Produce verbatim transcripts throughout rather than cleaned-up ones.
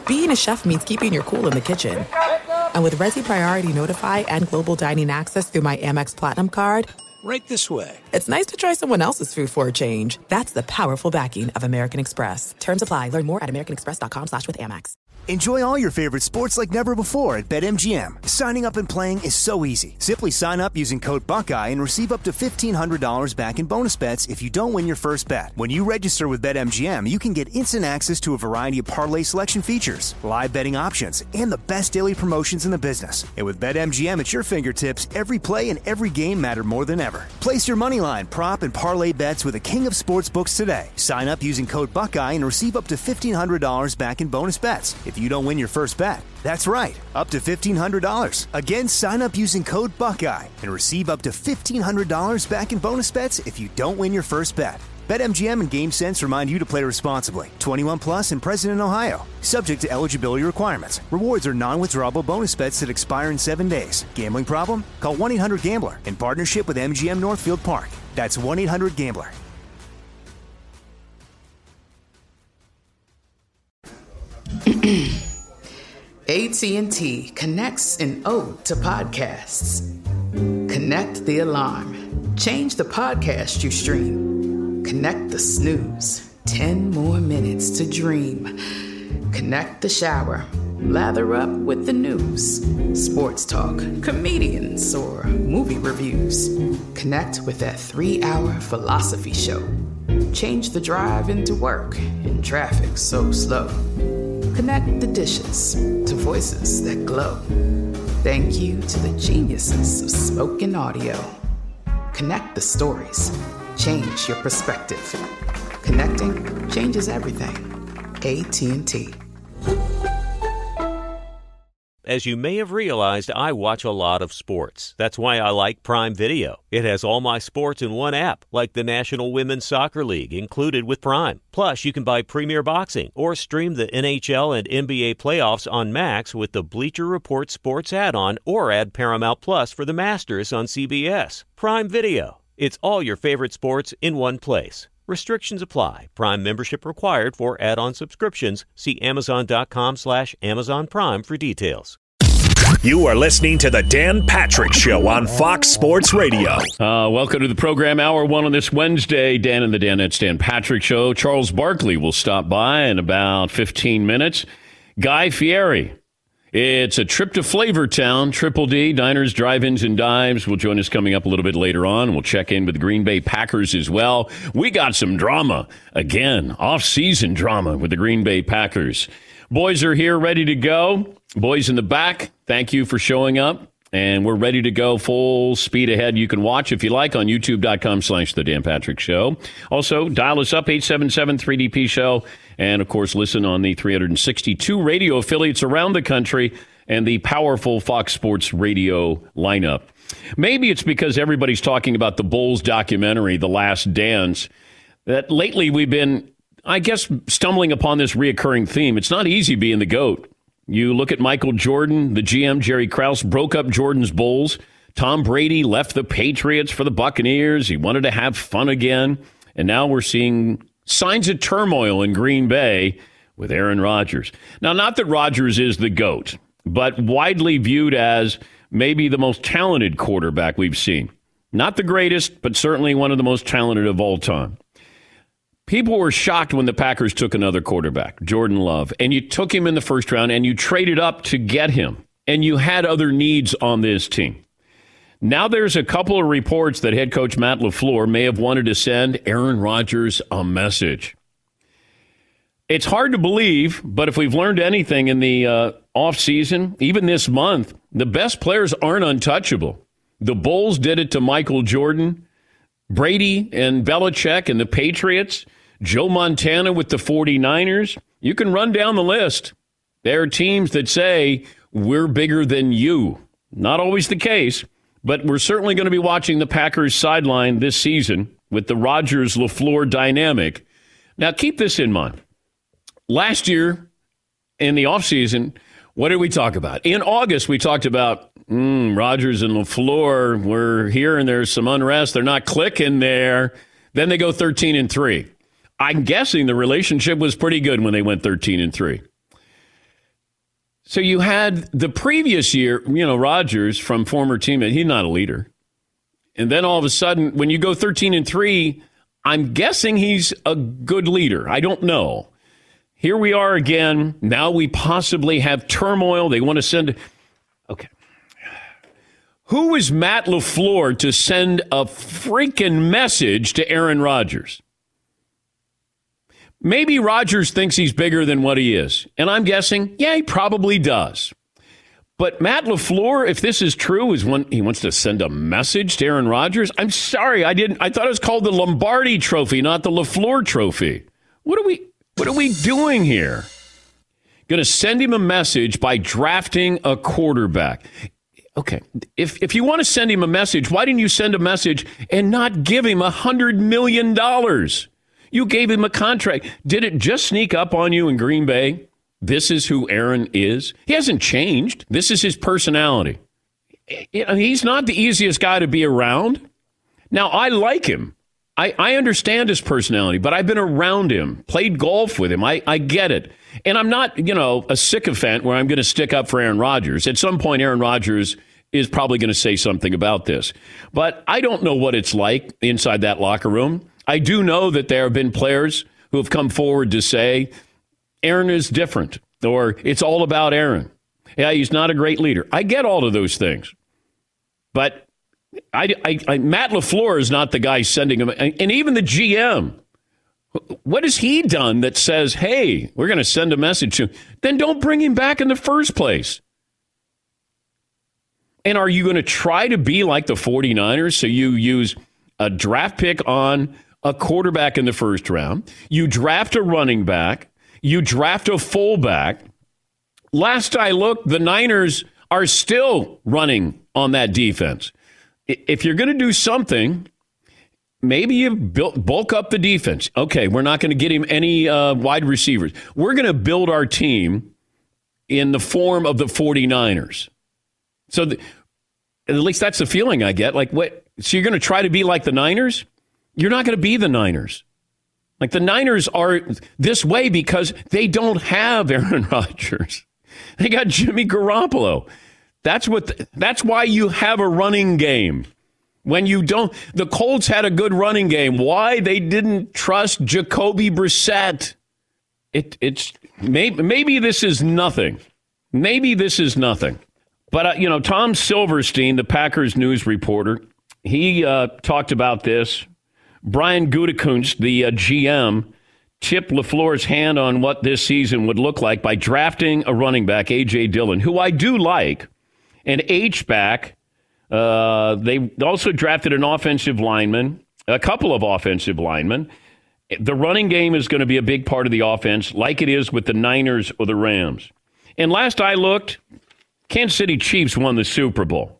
being a chef means keeping your cool in the kitchen. And with Resi Priority Notify and Global Dining Access through my Amex Platinum card, right this way. It's nice to try someone else's food for a change. That's the powerful backing of American Express. Terms apply. Learn more at americanexpress.com slash with Amex. Enjoy all your favorite sports like never before at BetMGM. Signing up and playing is so easy. Simply sign up using code Buckeye and receive up to fifteen hundred dollars back in bonus bets if you don't win your first bet. When you register with BetMGM, you can get instant access to a variety of parlay selection features, live betting options, and the best daily promotions in the business. And with BetMGM at your fingertips, every play and every game matter more than ever. Place your moneyline, prop, and parlay bets with the king of sportsbooks today. Sign up using code Buckeye and receive up to fifteen hundred dollars back in bonus bets if you don't win your first bet. That's right, up to fifteen hundred dollars. Again, sign up using code Buckeye and receive up to fifteen hundred dollars back in bonus bets if you don't win your first bet. BetMGM and GameSense remind you to play responsibly. twenty-one plus and present in Ohio. Subject to eligibility requirements. Rewards are non-withdrawable bonus bets that expire in seven days. Gambling problem? Call one eight hundred gambler in partnership with M G M Northfield Park. That's one eight hundred gambler. A T and T connects an ode to podcasts. Connect the alarm. Change the podcast you stream. Connect the snooze. Ten more minutes to dream. Connect the shower. Lather up with the news. Sports talk, comedians, or movie reviews. Connect with that three-hour philosophy show. Change the drive into work in traffic so slow. Connect the dishes to voices that glow. Thank you to the geniuses of spoken audio. Connect the stories. Change your perspective. Connecting changes everything. A T and T. As you may have realized, I watch a lot of sports. That's why I like Prime Video. It has all my sports in one app, like the National Women's Soccer League, included with Prime. Plus, you can buy Premier Boxing or stream the N H L and N B A playoffs on Max with the Bleacher Report Sports add-on, or add Paramount Plus for the Masters on C B S. Prime Video. It's all your favorite sports in one place. Restrictions apply. Prime membership required for add-on subscriptions. See Amazon.com slash Amazon Prime for details. You are listening to The Dan Patrick Show on Fox Sports Radio. Uh, welcome to the program, Hour One on this Wednesday. Dan and the Danettes Dan Patrick Show. Charles Barkley will stop by in about fifteen minutes. Guy Fieri. It's a trip to Flavortown. Triple D, Diners, Drive-Ins, and Dives will join us coming up a little bit later on. We'll check in with the Green Bay Packers as well. We got some drama. Again, off-season drama with the Green Bay Packers. Boys are here, ready to go. Boys in the back, thank you for showing up. And we're ready to go full speed ahead. You can watch, if you like, on youtube.com slash The Dan Patrick Show. Also, dial us up, eight seven seven three D P Show. And, of course, listen on the three hundred sixty-two radio affiliates around the country and the powerful Fox Sports radio lineup. Maybe it's because everybody's talking about the Bulls documentary, The Last Dance, that lately we've been, I guess, stumbling upon this reoccurring theme. It's not easy being the GOAT. You look at Michael Jordan, the G M, Jerry Krause, broke up Jordan's Bulls. Tom Brady left the Patriots for the Buccaneers. He wanted to have fun again. And now we're seeing signs of turmoil in Green Bay with Aaron Rodgers. Now, not that Rodgers is the GOAT, but widely viewed as maybe the most talented quarterback we've seen. Not the greatest, but certainly one of the most talented of all time. People were shocked when the Packers took another quarterback, Jordan Love, and you took him in the first round and you traded up to get him, and you had other needs on this team. Now there's a couple of reports that head coach Matt LaFleur may have wanted to send Aaron Rodgers a message. It's hard to believe, but if we've learned anything in the uh, offseason, even this month, the best players aren't untouchable. The Bulls did it to Michael Jordan, Brady and Belichick and the Patriots, Joe Montana with the 49ers. You can run down the list. There are teams that say, we're bigger than you. Not always the case, but we're certainly going to be watching the Packers sideline this season with the Rodgers-LaFleur dynamic. Now, keep this in mind. Last year, in the offseason, what did we talk about? In August, we talked about mm, Rodgers and LaFleur. We're here and there's some unrest. They're not clicking there. Then they go thirteen and three. I'm guessing the relationship was pretty good when they went thirteen and three. So you had the previous year, you know, Rodgers from former teammate, he's not a leader. And then all of a sudden, when you go thirteen and three, I'm guessing he's a good leader. I don't know. Here we are again. Now we possibly have turmoil. They want to send. Okay. Who is Matt LaFleur to send a freaking message to Aaron Rodgers? Maybe Rodgers thinks he's bigger than what he is. And I'm guessing, yeah, he probably does. But Matt LaFleur, if this is true, is when he wants to send a message to Aaron Rodgers. I'm sorry, I didn't. I thought it was called the Lombardi Trophy, not the LaFleur Trophy. What are we? What are we doing here? Going to send him a message by drafting a quarterback. Okay, if if you want to send him a message, why didn't you send a message and not give him a hundred million dollars? You gave him a contract. Did it just sneak up on you in Green Bay? This is who Aaron is. He hasn't changed. This is his personality. He's not the easiest guy to be around. Now, I like him. I, I understand his personality, but I've been around him, played golf with him. I, I get it. And I'm not, you know, a sycophant where I'm going to stick up for Aaron Rodgers. At some point, Aaron Rodgers is probably going to say something about this. But I don't know what it's like inside that locker room. I do know that there have been players who have come forward to say, Aaron is different, or it's all about Aaron. Yeah, he's not a great leader. I get all of those things. But I, I, I, Matt LaFleur is not the guy sending him. And even the G M, what has he done that says, hey, we're going to send a message to him? Then don't bring him back in the first place. And are you going to try to be like the 49ers? So you use a draft pick on a quarterback in the first round. You draft a running back. You draft a fullback. Last I looked, the Niners are still running on that defense. If you're going to do something, maybe you build, bulk up the defense. Okay, we're not going to get him any uh, wide receivers. We're going to build our team in the form of the 49ers. So the, at least that's the feeling I get. Like, what? So you're going to try to be like the Niners? You're not going to be the Niners. Like, the Niners are this way because they don't have Aaron Rodgers. They got Jimmy Garoppolo. That's what. The, that's why you have a running game. When you don't, the Colts had a good running game. Why? They didn't trust Jacoby Brissett. It, it's maybe, maybe this is nothing. Maybe this is nothing. But uh, you know, Tom Silverstein, the Packers news reporter, he uh, talked about this. Brian Gutekunst, the uh, G M, tipped LaFleur's hand on what this season would look like by drafting a running back, A J. Dillon, who I do like, an H-back. Uh, they also drafted an offensive lineman, a couple of offensive linemen. The running game is going to be a big part of the offense, like it is with the Niners or the Rams. And last I looked, Kansas City Chiefs won the Super Bowl.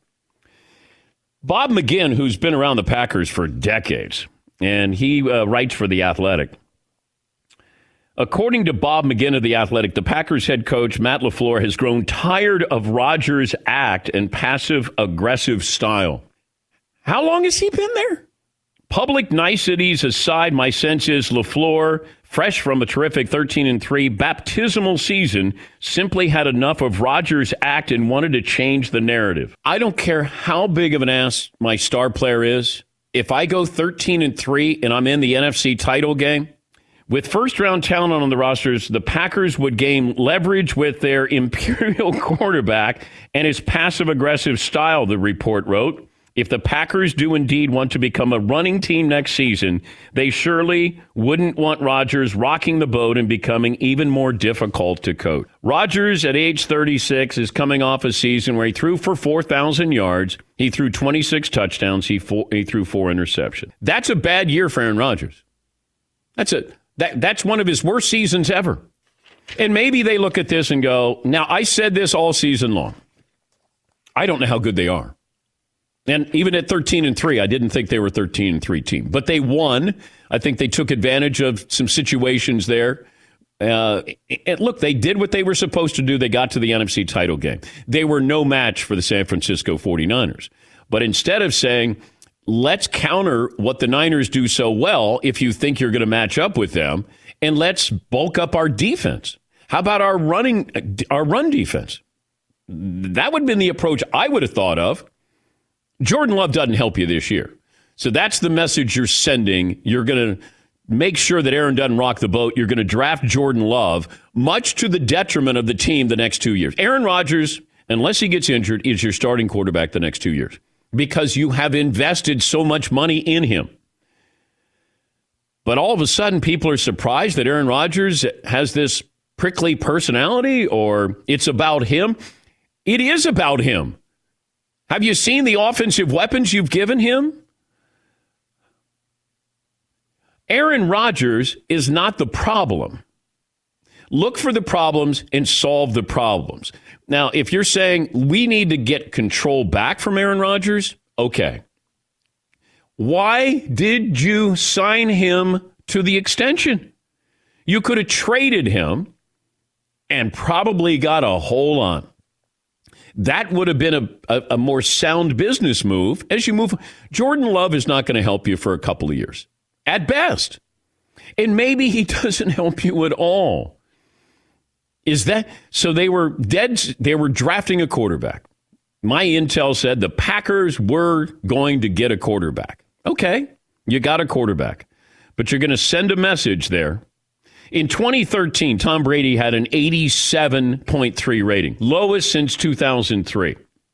Bob McGinn, who's been around the Packers for decades, and he uh, writes for The Athletic. According to Bob McGinn of The Athletic, the Packers head coach, Matt LaFleur, has grown tired of Rodgers' act and passive-aggressive style. How long has he been there? Public niceties aside, my sense is LaFleur, fresh from a terrific thirteen and three baptismal season, simply had enough of Rodgers' act and wanted to change the narrative. I don't care how big of an ass my star player is. If I go thirteen and three and I'm in the N F C title game, with first-round talent on the rosters, the Packers would gain leverage with their imperial quarterback and his passive-aggressive style, the report wrote. If the Packers do indeed want to become a running team next season, they surely wouldn't want Rodgers rocking the boat and becoming even more difficult to coach. Rodgers, at age thirty-six, is coming off a season where he threw for four thousand yards. He threw twenty-six touchdowns. He, four, he threw four interceptions. That's a bad year for Aaron Rodgers. That's a that that's one of his worst seasons ever. And maybe they look at this and go, now, I said this all season long. I don't know how good they are. And even at thirteen and three, I didn't think they were a thirteen and three team. But they won. I think they took advantage of some situations there. Uh, and look, they did what they were supposed to do. They got to the N F C title game. They were no match for the San Francisco forty-niners. But instead of saying, let's counter what the Niners do so well if you think you're going to match up with them, and let's bulk up our defense. How about our running, our run defense? That would have been the approach I would have thought of. Jordan Love doesn't help you this year. So that's the message you're sending. You're going to make sure that Aaron doesn't rock the boat. You're going to draft Jordan Love, much to the detriment of the team the next two years. Aaron Rodgers, unless he gets injured, is your starting quarterback the next two years because you have invested so much money in him. But all of a sudden, people are surprised that Aaron Rodgers has this prickly personality, or it's about him. It is about him. Have you seen the offensive weapons you've given him? Aaron Rodgers is not the problem. Look for the problems and solve the problems. Now, if you're saying we need to get control back from Aaron Rodgers, okay. Why did you sign him to the extension? You could have traded him and probably got a hold on. That would have been a, a, a more sound business move as you move. Jordan Love is not going to help you for a couple of years, at best. And maybe he doesn't help you at all. Is that so? They were dead. They were drafting a quarterback. My intel said the Packers were going to get a quarterback. Okay, you got a quarterback, but you're going to send a message there. In twenty thirteen, Tom Brady had an eighty-seven point three rating, lowest since two thousand three.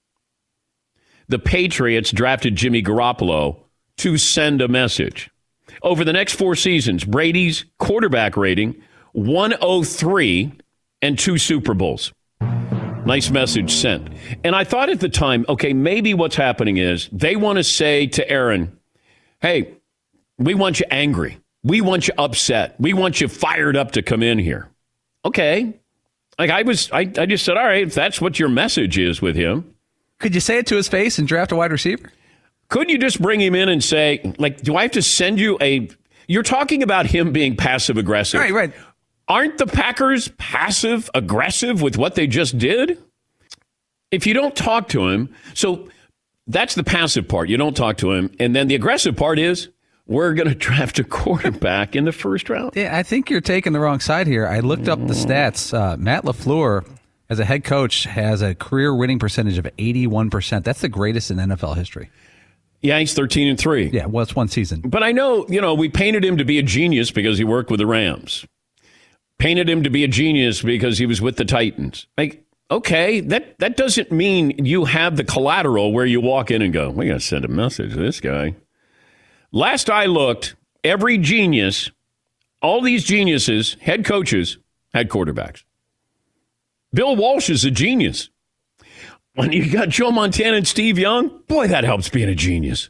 The Patriots drafted Jimmy Garoppolo to send a message. Over the next four seasons, Brady's quarterback rating, one oh three and two Super Bowls. Nice message sent. And I thought at the time, okay, maybe what's happening is they want to say to Aaron, hey, we want you angry. We want you upset. We want you fired up to come in here. Okay. Like I was, I, I just said, all right, if that's what your message is with him. Could you say it to his face and draft a wide receiver? Could you just bring him in and say, like, do I have to send you a, you're talking about him being passive aggressive. Right, right. Aren't the Packers passive aggressive with what they just did? If you don't talk to him, so that's the passive part. You don't talk to him. And then the aggressive part is, we're going to draft a quarterback in the first round. Yeah, I think you're taking the wrong side here. I looked up the stats. Uh, Matt LaFleur, as a head coach, has a career winning percentage of eighty-one percent. That's the greatest in N F L history. Yeah, he's thirteen and three. Yeah, well, it's one season. But I know, you know, we painted him to be a genius because he worked with the Rams. Painted him to be a genius because he was with the Titans. Like, okay, that, that doesn't mean you have the collateral where you walk in and go, we got to send a message to this guy. Last I looked, every genius, all these geniuses, head coaches, had quarterbacks. Bill Walsh is a genius. When you got Joe Montana and Steve Young, boy, that helps being a genius.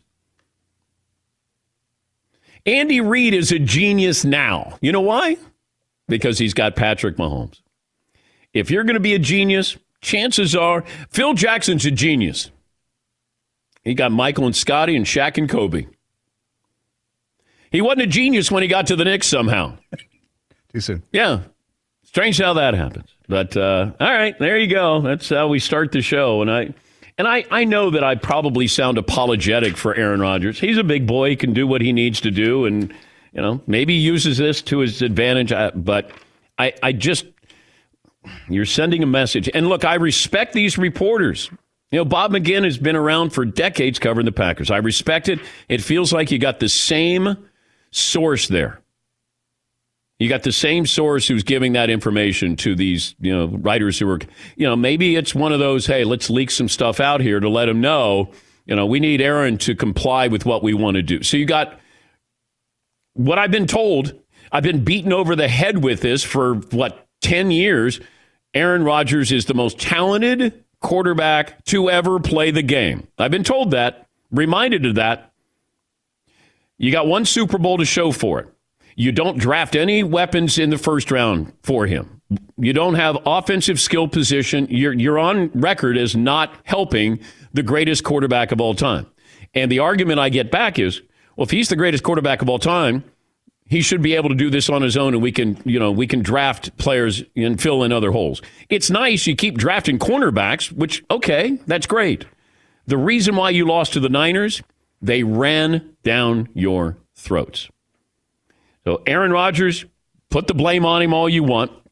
Andy Reid is a genius now. You know why? Because he's got Patrick Mahomes. If you're going to be a genius, chances are Phil Jackson's a genius. He got Michael and Scotty and Shaq and Kobe. He wasn't a genius when he got to the Knicks somehow. Too soon. Yeah. Strange how that happens. But, uh, all right, there you go. That's how we start the show. And I and I, I know that I probably sound apologetic for Aaron Rodgers. He's a big boy. He can do what he needs to do. And, you know, maybe he uses this to his advantage. But I, I just, you're sending a message. And, look, I respect these reporters. You know, Bob McGinn has been around for decades covering the Packers. I respect it. It feels like you got the same source there. You got the same source who's giving that information to these, you know, writers who are, you know, maybe it's one of those, hey, let's leak some stuff out here to let them know, you know, we need Aaron to comply with what we want to do. So you got what I've been told. I've been beaten over the head with this for, what, ten years. Aaron Rodgers is the most talented quarterback to ever play the game. I've been told that, reminded of that. You got one Super Bowl to show for it. You don't draft any weapons in the first round for him. You don't have offensive skill position. You're, you're on record as not helping the greatest quarterback of all time. And the argument I get back is, well, if he's the greatest quarterback of all time, he should be able to do this on his own, and we can, you know, we can draft players and fill in other holes. It's nice you keep drafting cornerbacks, which, okay, that's great. The reason why you lost to the Niners, they ran down your throats. So Aaron Rodgers, put the blame on him all you want.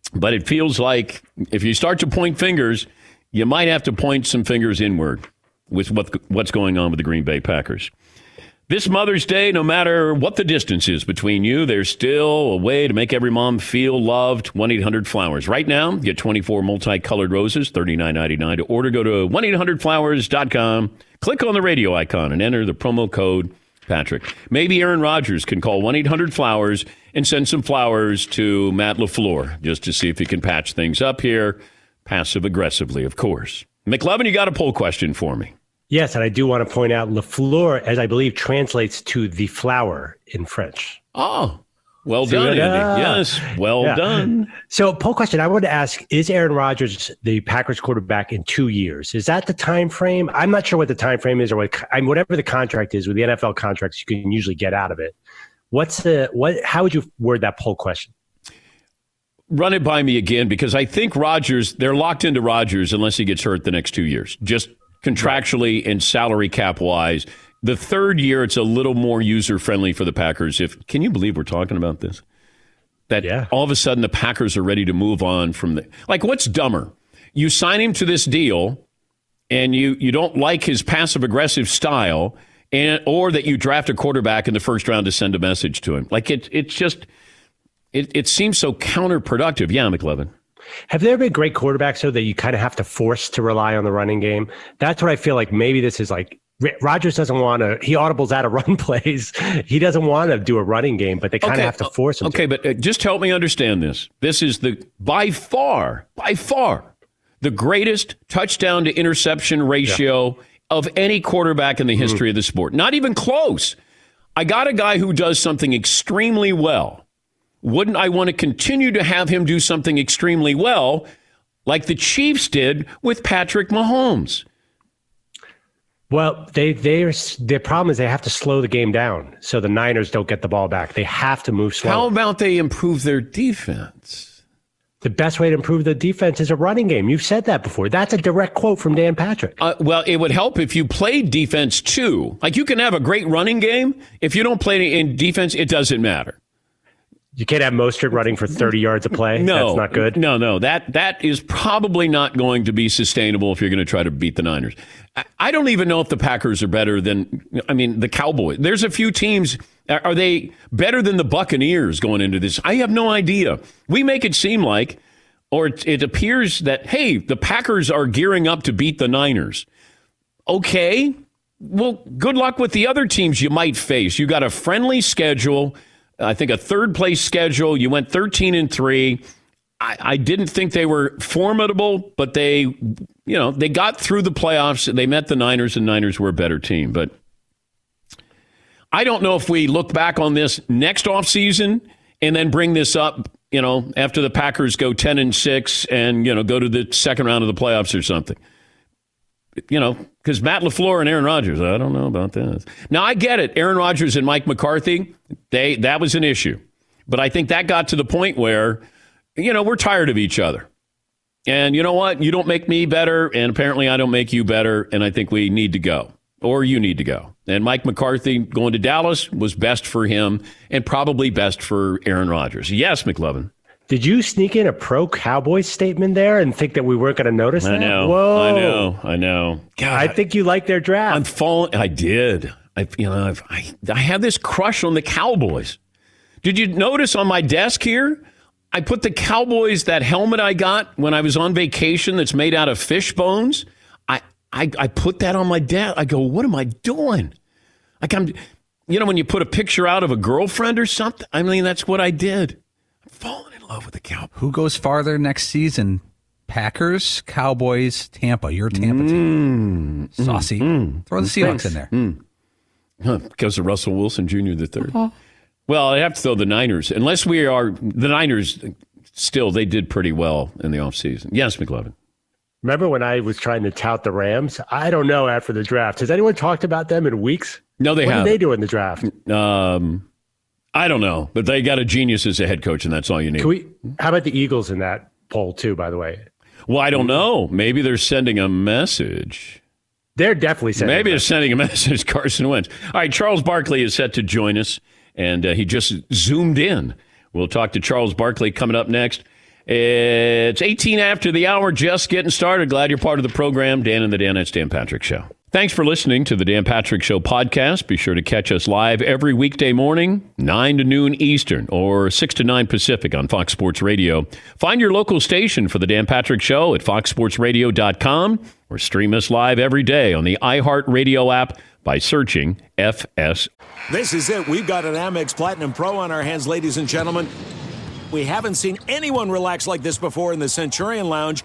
But it feels like if you start to point fingers, you might have to point some fingers inward with what what's going on with the Green Bay Packers. This Mother's Day, no matter what the distance is between you, there's still a way to make every mom feel loved. one eight hundred flowers. Right now, get twenty-four multicolored roses, thirty-nine ninety-nine. To order, go to one eight hundred flowers dot com. Click on the radio icon and enter the promo code Patrick. Maybe Aaron Rodgers can call one eight hundred flowers and send some flowers to Matt LaFleur just to see if he can patch things up here, passive-aggressively, of course. McLovin, you got a poll question for me. Yes, and I do want to point out LaFleur, as I believe, translates to the flower in French. Oh, well done, Andy. Yes, well yeah. done. So, poll question, I wanted to ask, is Aaron Rodgers the Packers quarterback in two years? Is that the time frame? I'm not sure what the time frame is or what, I mean, whatever the contract is with the N F L contracts, you can usually get out of it. What's the, what, how would you word that poll question? Run it by me again, because I think Rodgers, they're locked into Rodgers unless he gets hurt the next two years. Just contractually and salary cap wise. The third year, it's a little more user friendly for the Packers. If can you believe we're talking about this? That yeah. all of a sudden the Packers are ready to move on from the like. What's dumber? You sign him to this deal, and you you don't like his passive aggressive style, and or that you draft a quarterback in the first round to send a message to him. Like it, it's just it it seems so counterproductive. Yeah, McLevin. Have there been great quarterbacks, though, that you kind of have to force to rely on the running game? That's what I feel like maybe this is like. Rodgers doesn't want to, he audibles out of run plays. He doesn't want to do a running game, but they kind okay. of have to force him Okay, to. but uh, just help me understand this. This is the, by far, by far, the greatest touchdown to interception ratio yeah. of any quarterback in the history mm. of the sport. Not even close. I got a guy who does something extremely well. Wouldn't I want to continue to have him do something extremely well like the Chiefs did with Patrick Mahomes? Well, they they their problem is they have to slow the game down so the Niners don't get the ball back. They have to move slow. How about they improve their defense? The best way to improve the defense is a running game. You've said that before. That's a direct quote from Dan Patrick. Uh, well, it would help if you played defense too. Like you can have a great running game. If you don't play in defense, it doesn't matter. You can't have Mostert running for thirty yards a play. No, that's not good. No, no, that that is probably not going to be sustainable if you're going to try to beat the Niners. I, I don't even know if the Packers are better than, I mean, the Cowboys. There's a few teams. Are they better than the Buccaneers going into this? I have no idea. We make it seem like, or it, it appears that, hey, the Packers are gearing up to beat the Niners. Okay, well, good luck with the other teams you might face. You got a friendly schedule. I think a third place schedule. You went thirteen and three. I, I didn't think they were formidable, but they, you know, they got through the playoffs. They met the Niners, and Niners were a better team. But I don't know if we look back on this next offseason and then bring this up, you know, after the Packers go ten and six and, you know, go to the second round of the playoffs or something. You know, because Matt LaFleur and Aaron Rodgers, I don't know about this. Now, I get it. Aaron Rodgers and Mike McCarthy, they that was an issue. But I think that got to the point where, you know, we're tired of each other. And you know what? You don't make me better, and apparently I don't make you better, and I think we need to go. Or you need to go. And Mike McCarthy going to Dallas was best for him and probably best for Aaron Rodgers. Yes, McLovin. Did you sneak in a pro-Cowboys statement there and think that we weren't going to notice that? I know. Whoa. I know. I know. God, I think you like their draft. I'm falling. I did. I, you know, I've, I I have this crush on the Cowboys. Did you notice on my desk here? I put the Cowboys, that helmet I got when I was on vacation that's made out of fish bones. I I, I put that on my desk. I go, what am I doing? Like I'm, you know, when you put a picture out of a girlfriend or something. I mean, that's what I did. I'm falling love with the Cowboys. Who goes farther next season? Packers, Cowboys, Tampa. Your Tampa mm, team. Saucy. Mm, Throw the Seahawks thanks. in there. Mm. Huh, because of Russell Wilson Junior the third. Uh-huh. Well, I have to throw the Niners. Unless we are, the Niners, still, they did pretty well in the offseason. Yes, McLovin. Remember when I was trying to tout the Rams? I don't know after the draft. Has anyone talked about them in weeks? No, they haven't. What did they do in the draft? Um... I don't know, but they got a genius as a head coach, and that's all you need. Can we, how about the Eagles in that poll, too, by the way? Well, I don't know. Maybe they're sending a message. They're definitely sending Maybe a they're sending a message, Carson Wentz. All right, Charles Barkley is set to join us, and uh, he just zoomed in. We'll talk to Charles Barkley coming up next. It's eighteen after the hour, just getting started. Glad you're part of the program. Dan and the Dan, that's Dan Patrick Show. Thanks for listening to the Dan Patrick Show podcast. Be sure to catch us live every weekday morning, nine to noon Eastern or six to nine Pacific on Fox Sports Radio. Find your local station for the Dan Patrick Show at fox sports radio dot com or stream us live every day on the iHeartRadio app by searching F S. This is it. We've got an Amex Platinum Pro on our hands, ladies and gentlemen. We haven't seen anyone relax like this before in the Centurion Lounge.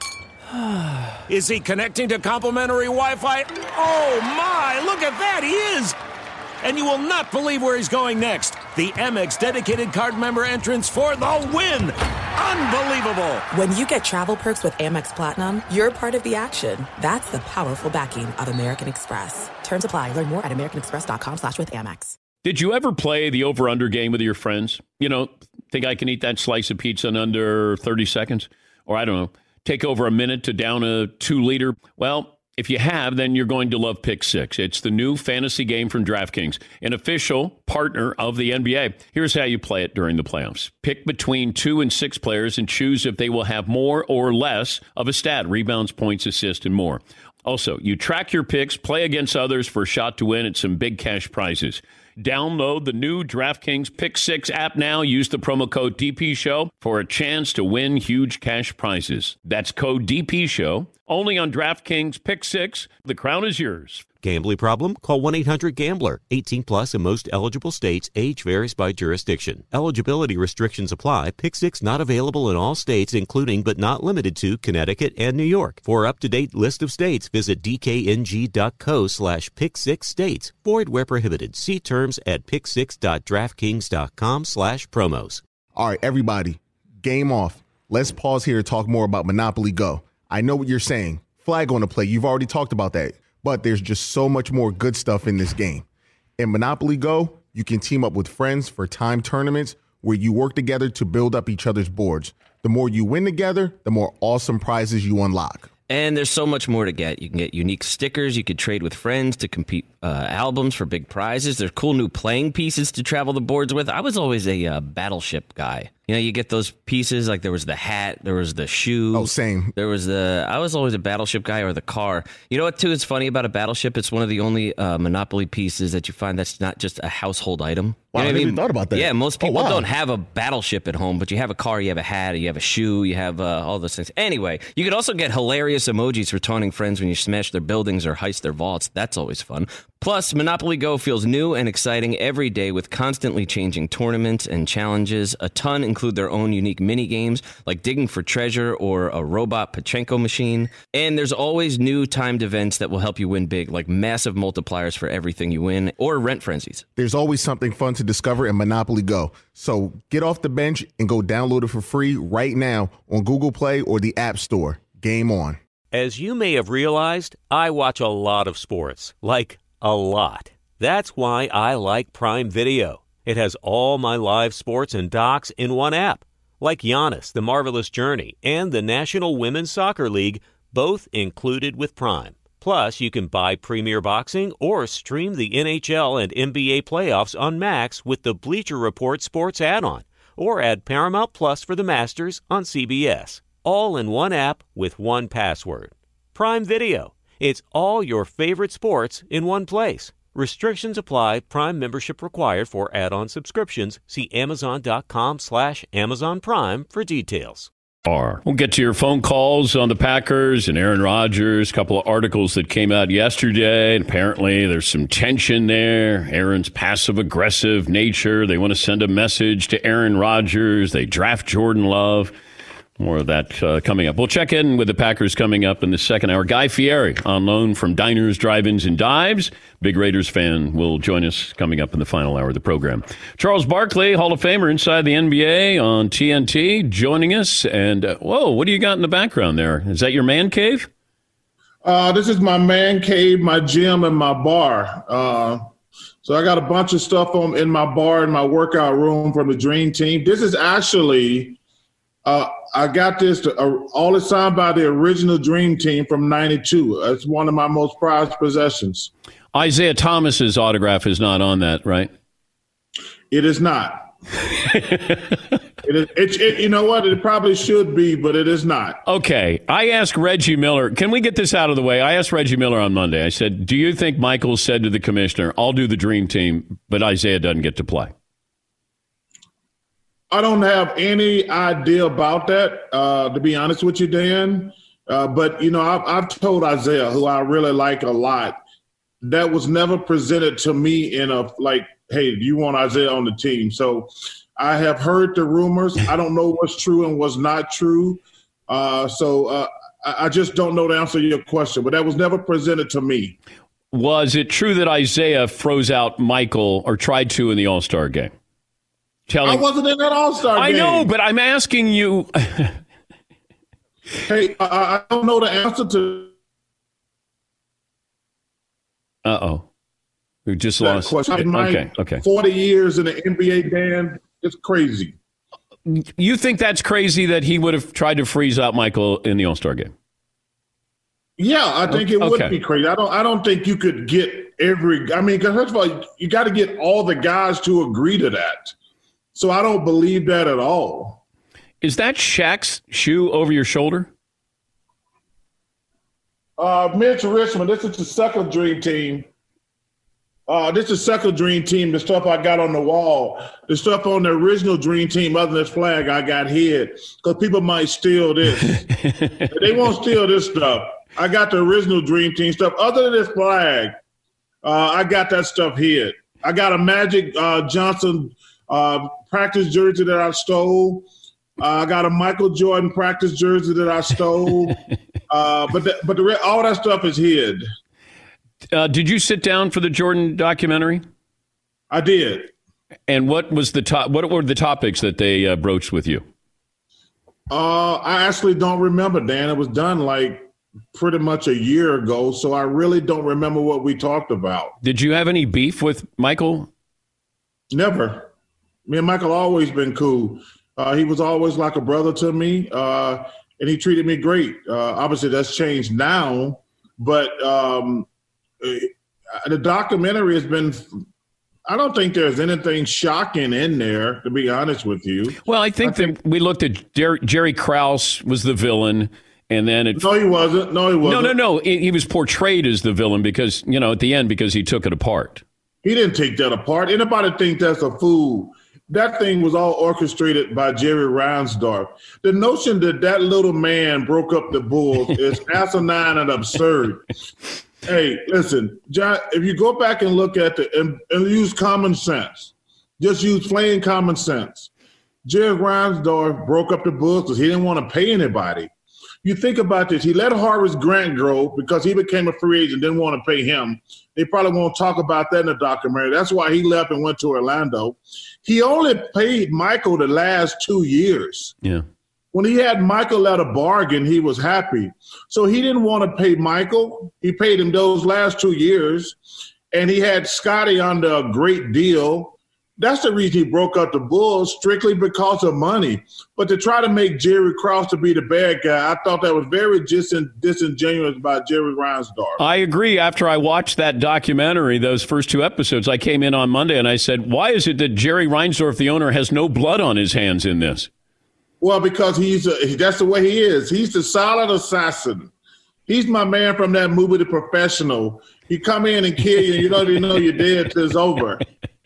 Is he connecting to complimentary Wi-Fi? Oh, my! Look at that! He is! And you will not believe where he's going next. The Amex dedicated card member entrance for the win! Unbelievable! When you get travel perks with Amex Platinum, you're part of the action. That's the powerful backing of American Express. Terms apply. Learn more at americanexpress.com slash with Amex. Did you ever play the over-under game with your friends? You know, think I can eat that slice of pizza in under thirty seconds? Or I don't know. Take over a minute to down a two-liter. Well, if you have, then you're going to love Pick Six. It's the new fantasy game from DraftKings, an official partner of the N B A. Here's how you play it during the playoffs. Pick between two and six players and choose if they will have more or less of a stat, rebounds, points, assists, and more. Also, you track your picks, play against others for a shot to win at some big cash prizes. Download the new DraftKings Pick Six app now. Use the promo code D P Show for a chance to win huge cash prizes. That's code D P Show. Only on DraftKings Pick Six. The crown is yours. Gambling problem? Call one eight hundred gambler. eighteen plus in most eligible states. Age varies by jurisdiction. Eligibility restrictions apply. Pick Six not available in all states, including but not limited to Connecticut and New York. For up-to-date list of states, visit dkng.co slash pick six states. Void where prohibited. See terms at pick six dot draftkings dot com slash promos. All right, everybody, game off. Let's pause here to talk more about Monopoly Go. I know what you're saying. Flag on the play. You've already talked about that. But there's just so much more good stuff in this game. In Monopoly Go, you can team up with friends for time tournaments where you work together to build up each other's boards. The more you win together, the more awesome prizes you unlock. And there's so much more to get. You can get unique stickers. You could trade with friends to compete uh, albums for big prizes. There's cool new playing pieces to travel the boards with. I was always a uh, Battleship guy. You know, you get those pieces, like there was the hat, there was the shoe. Oh, same. There was the, I was always a Battleship guy, or the car. You know what, too, is funny about a Battleship? It's one of the only uh, Monopoly pieces that you find that's not just a household item. Wow, you know I never even thought about that. Yeah, most people oh, wow. don't have a Battleship at home, but you have a car, you have a hat, you have a shoe, you have uh, all those things. Anyway, you can also get hilarious emojis for taunting friends when you smash their buildings or heist their vaults. That's always fun. Plus, Monopoly Go feels new and exciting every day with constantly changing tournaments and challenges. A ton include their own unique mini games like digging for treasure or a robot Pachinko machine. And there's always new timed events that will help you win big, like massive multipliers for everything you win or rent frenzies. There's always something fun to discover in Monopoly Go. So get off the bench and go download it for free right now on Google Play or the App Store. Game on. As you may have realized, I watch a lot of sports, like a lot. That's why I like Prime Video. It has all my live sports and docs in one app, like Giannis, The Marvelous Journey, and the National Women's Soccer League, both included with Prime. Plus, you can buy Premier Boxing or stream the N H L and N B A playoffs on Max with the Bleacher Report Sports add-on, or add Paramount Plus for the Masters on C B S. All in one app with one password. Prime Video. It's all your favorite sports in one place. Restrictions apply. Prime membership required for add-on subscriptions. See amazon.com slash Amazon Prime for details. We'll get to your phone calls on the Packers and Aaron Rodgers, a couple of articles that came out yesterday. And apparently there's some tension there. Aaron's passive-aggressive nature. They want to send a message to Aaron Rodgers. They draft Jordan Love. More of that uh, coming up. We'll check in with the Packers coming up in the second hour. Guy Fieri on loan from Diners, Drive-Ins, and Dives. Big Raiders fan will join us coming up in the final hour of the program. Charles Barkley, Hall of Famer inside the N B A on T N T, joining us. And, uh, whoa, what do you got in the background there? Is that your man cave? Uh, this is my man cave, my gym, and my bar. Uh, so I got a bunch of stuff on in my bar and my workout room from the Dream Team. This is actually... Uh, I got this to, uh, all it's signed by the original Dream Team from ninety-two. It's one of my most prized possessions. Isaiah Thomas's autograph is not on that, right? It is not. It is, it, it, you know what? It probably should be, but it is not. Okay. I asked Reggie Miller. Can we get this out of the way? I asked Reggie Miller on Monday. I said, do you think Michael said to the commissioner, I'll do the dream team, but Isaiah doesn't get to play? I don't have any idea about that, uh, to be honest with you, Dan. Uh, but, you know, I've, I've told Isaiah, who I really like a lot, that was never presented to me in a, like, hey, do you want Isaiah on the team? So I have heard the rumors. I don't know what's true and what's not true. Uh, so uh, I, I just don't know the answer to your question, but that was never presented to me. Was it true that Isaiah froze out Michael or tried to in the All-Star game? Telling, I wasn't in that All-Star game. I know, but I'm asking you. Hey, I, I don't know the answer to. Uh-oh. We just that lost. question. Okay, okay. forty years in the N B A, Dan, it's crazy. You think that's crazy that he would have tried to freeze out Michael in the All-Star game? Yeah, I think it would okay. be crazy. I don't. I don't think you could get every. I mean, because first of all, you got to get all the guys to agree to that. So I don't believe that at all. Is that Shaq's shoe over your shoulder? Uh, Mitch Richmond, this is the second dream team. Uh, this is second dream team, the stuff I got on the wall. The stuff on the original dream team, other than this flag, I got hid. Because people might steal this. They won't steal this stuff. I got the original dream team stuff. Other than this flag, uh, I got that stuff hid. I got a Magic uh, Johnson uh, practice jersey that I stole. Uh, I got a Michael Jordan practice jersey that I stole. uh, but the, but the, all that stuff is hid. Uh, did you sit down for the Jordan documentary? I did. And what was the top? What were the topics that they uh, broached with you? Uh, I actually don't remember, Dan. It was done like pretty much a year ago, so I really don't remember what we talked about. Did you have any beef with Michael? Never. Me and Michael always been cool. Uh, he was always like a brother to me, uh, and he treated me great. Uh, obviously, that's changed now, but um, the documentary has been. I don't think there's anything shocking in there, to be honest with you. Well, I think, I think that we looked at Jer- Jerry Krause was the villain, and then it. No, he wasn't. No, he wasn't. No, no, no. He was portrayed as the villain because, you know, at the end, because he took it apart. He didn't take that apart. Anybody think that's a fool? That thing was all orchestrated by Jerry Reinsdorf. The notion that that little man broke up the Bulls is asinine and absurd. Hey, listen, John, if you go back and look at the and, and use common sense, just use plain common sense. Jerry Reinsdorf broke up the Bulls because he didn't want to pay anybody. You think about this. He let Horace Grant go because he became a free agent, didn't want to pay him. They probably won't talk about that in the documentary. That's why he left and went to Orlando. He only paid Michael the last two years. Yeah. When he had Michael at a bargain, he was happy. So he didn't want to pay Michael. He paid him those last two years. And he had Scottie under a great deal. That's the reason he broke up the Bulls, strictly because of money. But to try to make Jerry Krause to be the bad guy, I thought that was very disin- disingenuous by Jerry Reinsdorf. I agree. After I watched that documentary, those first two episodes, I came in on Monday and I said, why is it that Jerry Reinsdorf, the owner, has no blood on his hands in this? Well, because he's a, that's the way he is. He's the solid assassin. He's my man from that movie, The Professional. He come in and kill you, and you don't even know you're dead till it's over.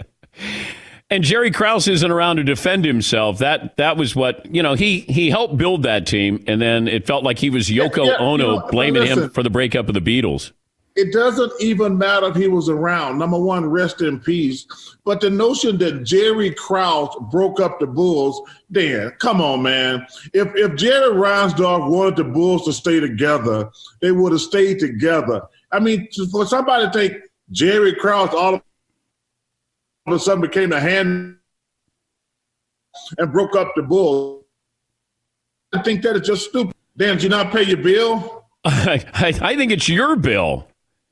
And Jerry Krause isn't around to defend himself. That that was what, you know, he he helped build that team, and then it felt like he was Yoko yeah, yeah, Ono you know, blaming listen, him for the breakup of the Beatles. It doesn't even matter if he was around. Number one, rest in peace. But the notion that Jerry Krause broke up the Bulls, Dan, come on, man. If if Jerry Reinsdorf wanted the Bulls to stay together, they would have stayed together. I mean, for somebody to take Jerry Krause all of a sudden became a hand and broke up the Bulls, I think that is just stupid. Dan, did you not pay your bill? I, I, I think it's your bill.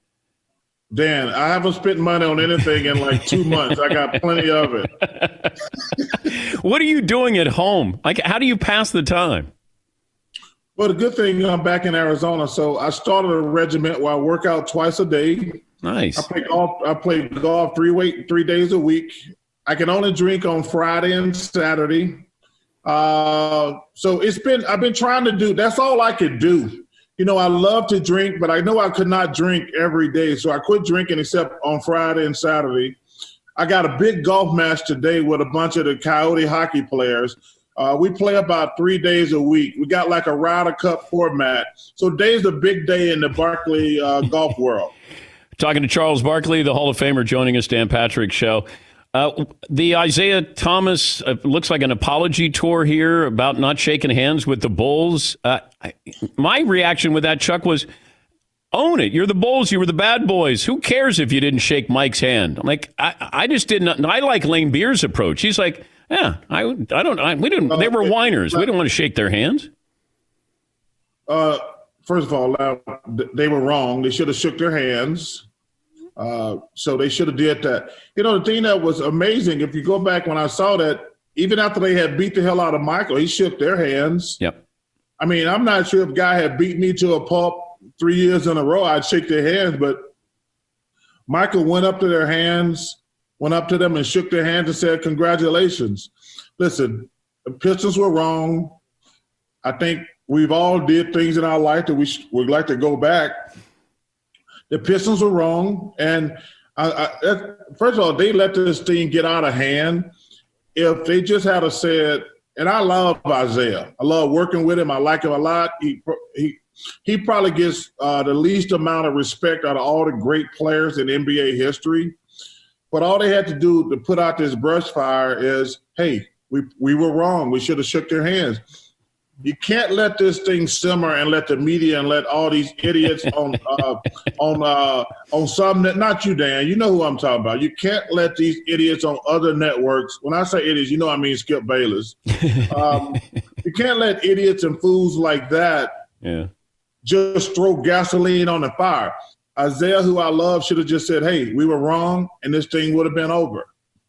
Dan, I haven't spent money on anything in like two months. I got plenty of it. What are you doing at home? Like, how do you pass the time? Well, the good thing, I'm back in Arizona, so I started a regiment where I work out twice a day. Nice. I play golf. I play golf three week, three days a week. I can only drink on Friday and Saturday. Uh, so it's been, I've been trying to do, that's all I could do. You know, I love to drink, but I know I could not drink every day. So I quit drinking except on Friday and Saturday. I got a big golf match today with a bunch of the Coyote hockey players. Uh, we play about three days a week. We got like a Ryder Cup format. So today's a big day in the Barkley uh, golf world. Talking to Charles Barkley, the Hall of Famer, joining us, Dan Patrick Show. Uh, the Isaiah Thomas uh, looks like an apology tour here about not shaking hands with the Bulls. Uh, I, my reaction with that, Chuck, was own it. You're the Bulls. You were the bad boys. Who cares if you didn't shake Mike's hand? I'm like, I, I just didn't. I like Lane Beer's approach. He's like, yeah, I, I don't. I, we didn't. They were whiners. We didn't want to shake their hands. Uh, first of all, uh, they were wrong. They should have shook their hands. Uh, so they should have did that. You know, the thing that was amazing, if you go back when I saw that, even after they had beat the hell out of Michael, he shook their hands. Yep. I mean, I'm not sure if a guy had beat me to a pulp three years in a row, I'd shake their hands, but Michael went up to their hands, went up to them and shook their hands and said, congratulations. Listen, the Pistons were wrong. I think we've all did things in our life that we sh- would like to go back. The Pistons were wrong. And I, I, first of all, they let this thing get out of hand. If they just had said, and I love Isaiah. I love working with him. I like him a lot. He he he probably gets uh, the least amount of respect out of all the great players in N B A history. But all they had to do to put out this brush fire is, hey, we we were wrong. We should have shook their hands. You can't let this thing simmer and let the media and let all these idiots on uh, on uh, on some net, not you, Dan. You know who I'm talking about. You can't let these idiots on other networks. When I say idiots, you know I mean Skip Bayless. Um, you can't let idiots and fools like that yeah. just throw gasoline on the fire. Isaiah, who I love, should have just said, "Hey, we were wrong," and this thing would have been over.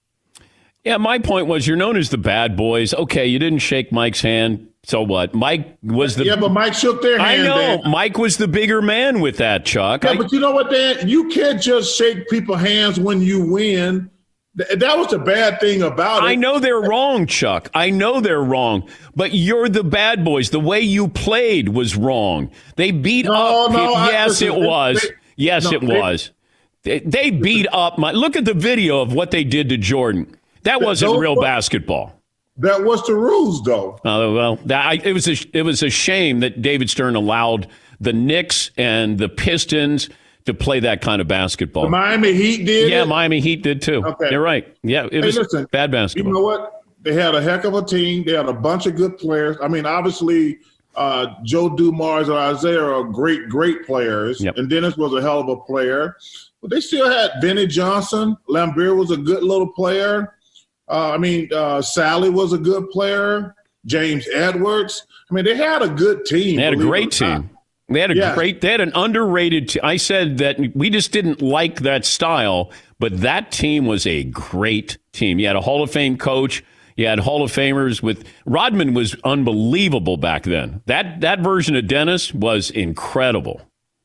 Yeah, my point was you're known as the bad boys. Okay, you didn't shake Mike's hand. So what? Mike was the yeah, but Mike shook their hand. I know Dan. Mike was the bigger man with that, Chuck. Yeah, I, but you know what, Dan? You can't just shake people's hands when you win. That was the bad thing about it. I know they're wrong, Chuck. I know they're wrong. But you're the bad boys. The way you played was wrong. They beat no, up. No, people. I, yes, listen, it was. They, yes, no, it was. They, they beat up. My, look at the video of what they did to Jordan. That wasn't those, real basketball. That was the rules, though. Uh, well, that, I, it was a, it was a shame that David Stern allowed the Knicks and the Pistons to play that kind of basketball. The Miami Heat did. Yeah, it? Miami Heat did too. Okay. You're right. Yeah, it hey, was listen, bad basketball. You know what? They had a heck of a team. They had a bunch of good players. I mean, obviously, uh, Joe Dumars and Isaiah are great, great players. Yep. And Dennis was a hell of a player. But they still had Benny Johnson. Lambeer was a good little player. Uh, I mean, uh, Sally was a good player. James Edwards. I mean, they had a good team. They had a great team. They had a yeah. great. They had an underrated. T- I said that we just didn't like that style, but that team was a great team. You had a Hall of Fame coach. You had Hall of Famers with Rodman was unbelievable back then. That that version of Dennis was incredible.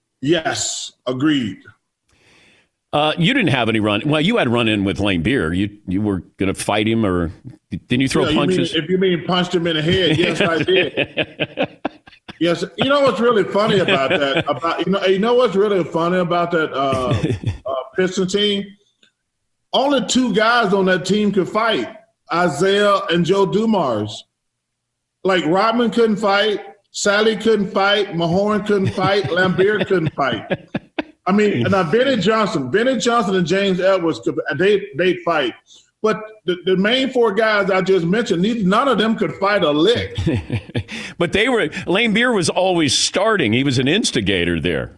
Yes, agreed. Uh, you didn't have any run. Well, you had run in with Lane Beer. You you were going to fight him, or didn't you throw yeah, punches? You mean, if you mean punched him in the head, yes, I did. Yes, you know what's really funny about that? About you know, you know what's really funny about that uh, uh, Piston team? Only two guys on that team could fight: Isaiah and Joe Dumars. Like Rodman couldn't fight, Sally couldn't fight, Mahorn couldn't fight, Lambeer couldn't fight. I mean, now Benny Johnson, Benny Johnson and James Edwards, they they'd fight. But the, the main four guys I just mentioned, none of them could fight a lick. But they were, Lane Beer was always starting. He was an instigator there.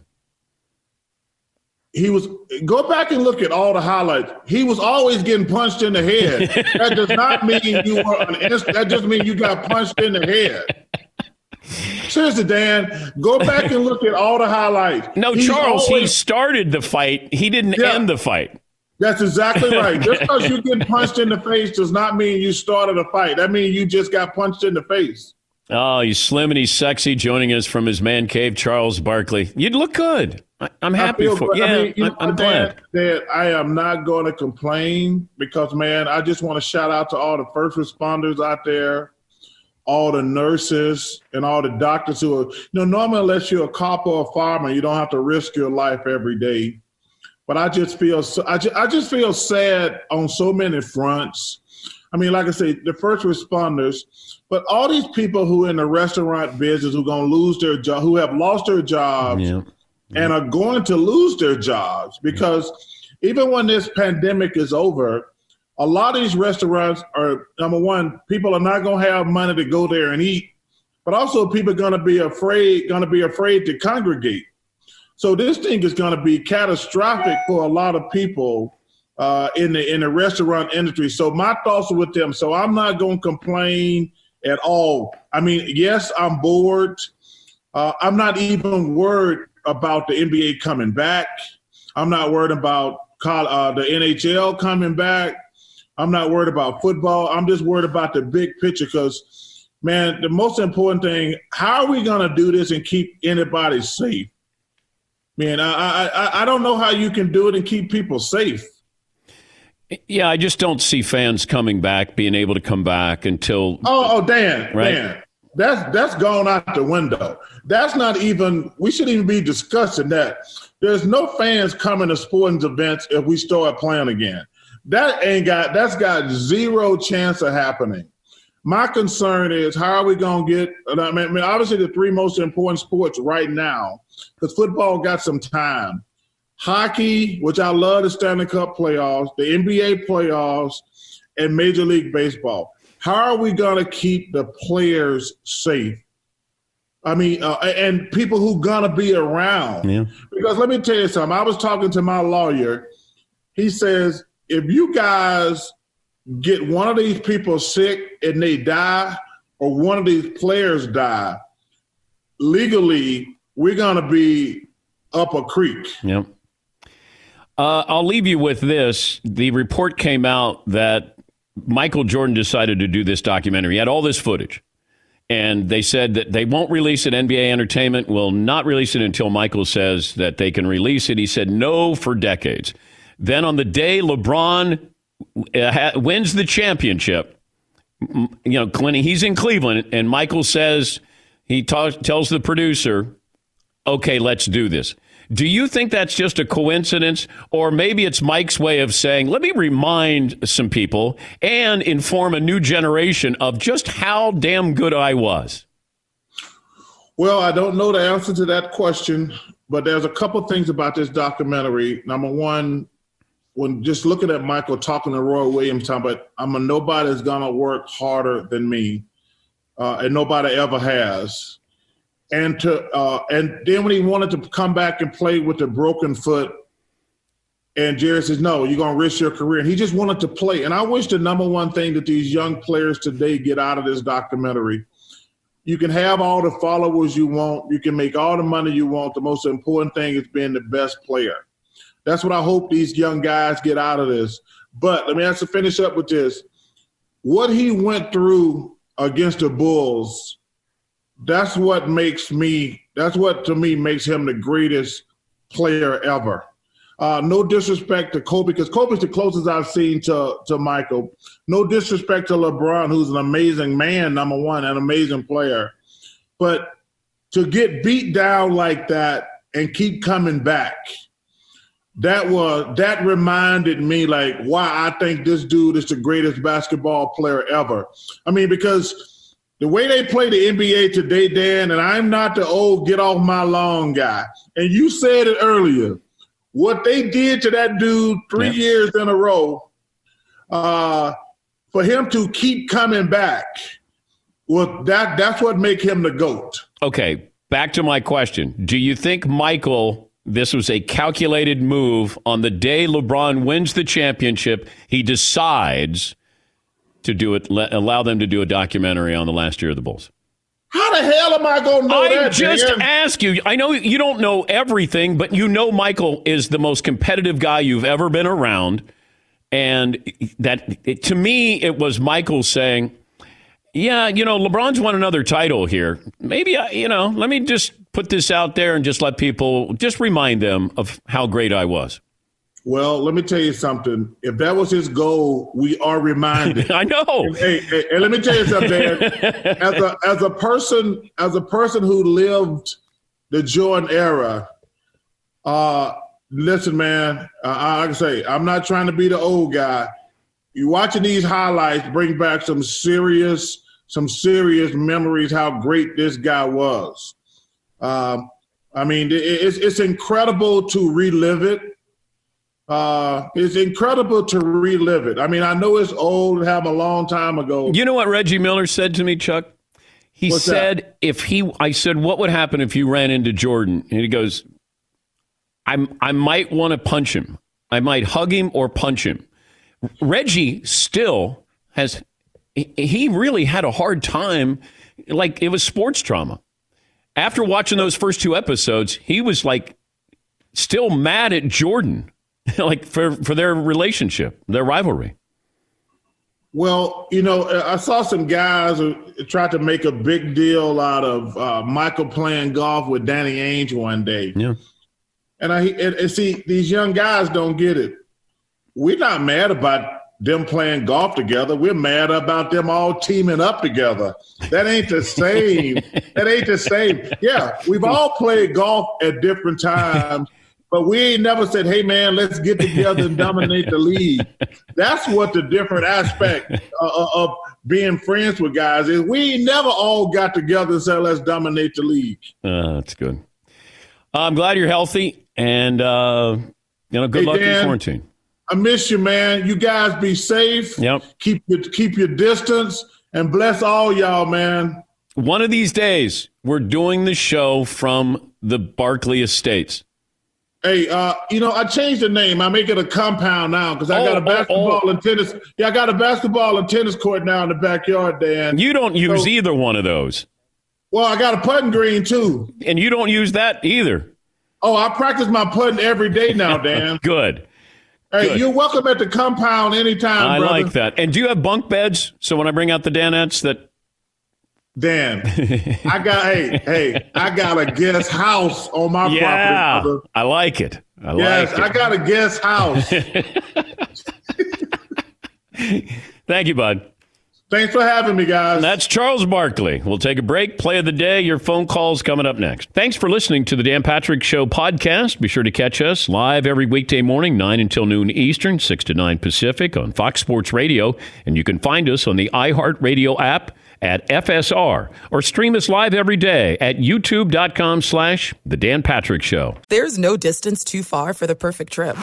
He was, go back and look at all the highlights. He was always getting punched in the head. That does not mean you were an inst- that just means you got punched in the head. Seriously, Dan, go back and look at all the highlights. No, He's Charles, always, he started the fight. He didn't yeah, end the fight. That's exactly right. Just because you get punched in the face does not mean you started a fight. That means you just got punched in the face. Oh, he's slim and he's sexy. Joining us from his man cave, Charles Barkley. You'd look good. I, I'm happy for you. Yeah, I mean, you I'm, I'm glad. Dan, I am not going to complain because, man, I just want to shout out to all the first responders out there. all the nurses and all the doctors who are, you know, normally unless you're a cop or a fireman, you don't have to risk your life every day. But I just feel, so, I, just, I just feel sad on so many fronts. I mean, like I say, the first responders, but all these people who are in the restaurant business who are going to lose their job, who have lost their jobs yeah. Yeah. and are going to lose their jobs because yeah. even when this pandemic is over, a lot of these restaurants are, number one, people are not going to have money to go there and eat, but also people are going to be afraid, going to be afraid to congregate. So this thing is going to be catastrophic for a lot of people uh, in the in the restaurant industry. So my thoughts are with them. So I'm not going to complain at all. I mean, yes, I'm bored. Uh, I'm not even worried about the N B A coming back. I'm not worried about uh, the N H L coming back. I'm not worried about football. I'm just worried about the big picture because, man, the most important thing, how are we going to do this and keep anybody safe? Man, I, I I don't know how you can do it and keep people safe. Yeah, I just don't see fans coming back, being able to come back until. Oh, oh, Dan, right? Dan, that's that's gone out the window. That's not even. We shouldn't even be discussing that. There's no fans coming to sporting events if we start playing again. That ain't got. That's got zero chance of happening. My concern is how are we going to get. I mean, I mean, obviously the three most important sports right now, because football got some time. Hockey, which I love the Stanley Cup playoffs, the N B A playoffs, and Major League Baseball. How are we going to keep the players safe? I mean, uh, and people who going to be around. Yeah. Because let me tell you something. I was talking to my lawyer. He says, if you guys get one of these people sick and they die, or one of these players die, legally, we're going to be up a creek. Yep. Uh, I'll leave you with this. The report came out that Michael Jordan decided to do this documentary. He had all this footage. And they said that they won't release it. N B A Entertainment will not release it until Michael says that they can release it. He said no for decades. Then on the day LeBron uh, wins the championship, you know, Clinton, he's in Cleveland, and Michael says, he ta- tells the producer, okay, let's do this. Do you think that's just a coincidence, or maybe it's Mike's way of saying, let me remind some people and inform a new generation of just how damn good I was? Well, I don't know the answer to that question, but there's a couple things about this documentary. Number one, when just looking at Michael talking to Roy Williams, talking about, I'm a nobody's gonna work harder than me, uh, and nobody ever has. And to uh, and then when he wanted to come back and play with a broken foot, and Jerry says, no, you're gonna risk your career. And he just wanted to play. And I wish the number one thing that these young players today get out of this documentary, you can have all the followers you want, you can make all the money you want. The most important thing is being the best player. That's what I hope these young guys get out of this. But let me have to finish up with this. What he went through against the Bulls, that's what makes me, that's what to me makes him the greatest player ever. Uh, no disrespect to Kobe, because Kobe's the closest I've seen to, to Michael. No disrespect to LeBron, who's an amazing man, number one, an amazing player. But to get beat down like that and keep coming back, That was that reminded me like why I think this dude is the greatest basketball player ever. I mean, because the way they play the N B A today, Dan, and I'm not the old get off my lawn guy. And you said it earlier, what they did to that dude three yeah. years in a row, uh, for him to keep coming back, well, that that's what make him the GOAT. Okay, back to my question. Do you think Michael? This was a calculated move on the day LeBron wins the championship. He decides to do it, let, allow them to do a documentary on the last year of the Bulls. How the hell am I going to know I that? I just Dan? ask you. I know you don't know everything, but you know Michael is the most competitive guy you've ever been around. And that, it, to me, it was Michael saying, yeah, you know, LeBron's won another title here. Maybe, I, you know, let me just put this out there and just let people, just remind them of how great I was. Well, let me tell you something. If that was his goal, we are reminded. I know. And, hey, hey, and let me tell you something, Dan. As a as a person, as a person who lived the Jordan era, uh, listen, man. Uh, I, I say I'm not trying to be the old guy. You watching these highlights bring back some serious, some serious memories. How great this guy was. Um, I mean, it, it's it's incredible to relive it. Uh, it's incredible to relive it. I mean, I know it's old, it happened a long time ago. You know what Reggie Miller said to me, Chuck? He What's said, that? if he, I said, what would happen if you ran into Jordan? And he goes, I'm, I might want to punch him. I might hug him or punch him. Reggie still has, he really had a hard time. Like, it was sports trauma. After watching those first two episodes, he was like still mad at Jordan. Like for, for their relationship, their rivalry. Well, you know, I saw some guys who tried to make a big deal out of uh, Michael playing golf with Danny Ainge one day. Yeah. And I and, and see, these young guys don't get it. We're not mad about them playing golf together. We're mad about them all teaming up together. That ain't the same. That ain't the same. Yeah, we've all played golf at different times. But we ain't never said, hey, man, let's get together and dominate the league. That's what the different aspect uh, of being friends with guys is. We ain't never all got together and said, let's dominate the league. Uh, that's good. Uh, I'm glad you're healthy, and uh, you know, good hey, luck Dan, in quarantine. I miss you, man. You guys be safe. Yep. Keep your, keep your distance, and bless all y'all, man. One of these days, we're doing the show from the Barkley Estates. Hey, uh, you know, I changed the name. I make it a compound now because I Oh, got a oh, basketball oh. and tennis. Yeah, I got a basketball and tennis court now in the backyard, Dan. You don't use So- either one of those. Well, I got a putting green, too. And you don't use that either. Oh, I practice my putting every day now, Dan. Good. Hey, Good. you're welcome at the compound anytime, I brother. like that. And do you have bunk beds? So when I bring out the Danettes that... Dan, I got, hey, hey, I got a guest house on my yeah, property, brother. I like it. I Yes, like it. I got a guest house. Thank you, bud. Thanks for having me, guys. That's Charles Barkley. We'll take a break. Play of the day. Your phone calls coming up next. Thanks for listening to the Dan Patrick Show podcast. Be sure to catch us live every weekday morning, nine until noon Eastern, six to nine Pacific on Fox Sports Radio. And you can find us on the iHeartRadio app at F S R or stream us live every day at youtube.com slash The Dan Patrick Show. There's no distance too far for the perfect trip.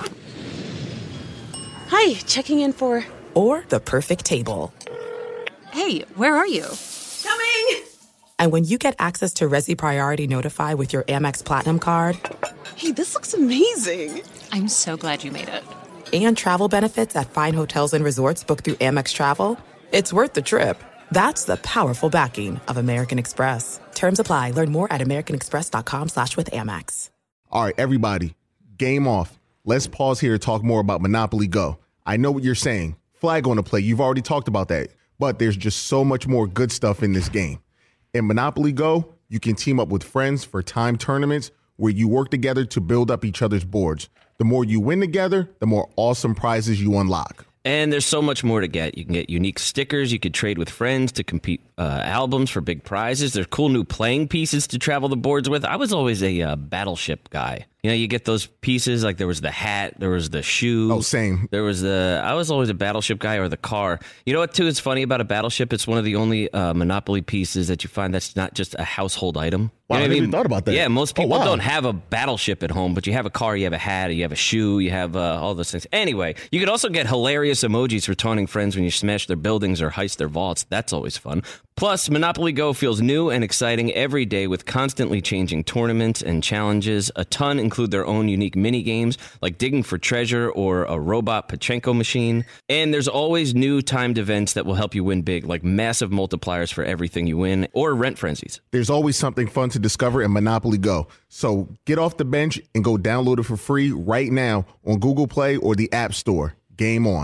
Hi, checking in for... Or the perfect table. Hey, where are you? Coming! And when you get access to Resi Priority Notify with your Amex Platinum card... Hey, this looks amazing. I'm so glad you made it. And travel benefits at fine hotels and resorts booked through Amex Travel, it's worth the trip. That's the powerful backing of American Express. Terms apply. Learn more at americanexpress.com slash with Amex. All right, everybody, game off. Let's pause here to talk more about Monopoly Go. I know what you're saying. Flag on the play. You've already talked about that. But there's just so much more good stuff in this game. In Monopoly Go, you can team up with friends for time tournaments where you work together to build up each other's boards. The more you win together, the more awesome prizes you unlock. And there's so much more to get. You can get unique stickers. You could trade with friends to compete uh, albums for big prizes. There's cool new playing pieces to travel the boards with. I was always a uh, Battleship guy. You know, you get those pieces, like there was the hat, there was the shoe. Oh, same. There was the, I was always a Battleship guy, or the car. You know what, too, is funny about a Battleship? It's one of the only uh, Monopoly pieces that you find that's not just a household item. Wow, You know I what never even thought about that. Yeah, most people Oh, wow. don't have a Battleship at home, but you have a car, you have a hat, you have a shoe, you have uh, all those things. Anyway, you could also get hilarious emojis for taunting friends when you smash their buildings or heist their vaults. That's always fun. Plus, Monopoly Go feels new and exciting every day with constantly changing tournaments and challenges. A ton include their own unique mini games like digging for treasure or a robot Pachinko machine. And there's always new timed events that will help you win big, like massive multipliers for everything you win or rent frenzies. There's always something fun to discover in Monopoly Go. So get off the bench and go download it for free right now on Google Play or the App Store. Game on.